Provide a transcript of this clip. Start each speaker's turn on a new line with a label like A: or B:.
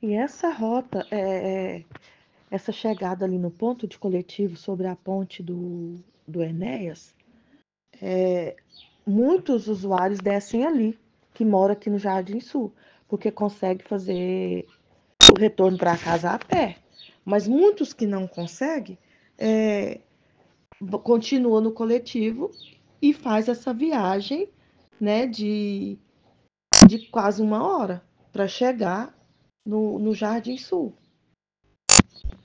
A: E essa rota, essa chegada ali no ponto de coletivo sobre a ponte do Enéas, muitos usuários descem ali, que moram aqui no Jardim Sul, porque consegue fazer o retorno para casa a pé. Mas muitos que não conseguem, é, continuam no coletivo e faz essa viagem, né, de quase 1 hora para chegar no Jardim Sul.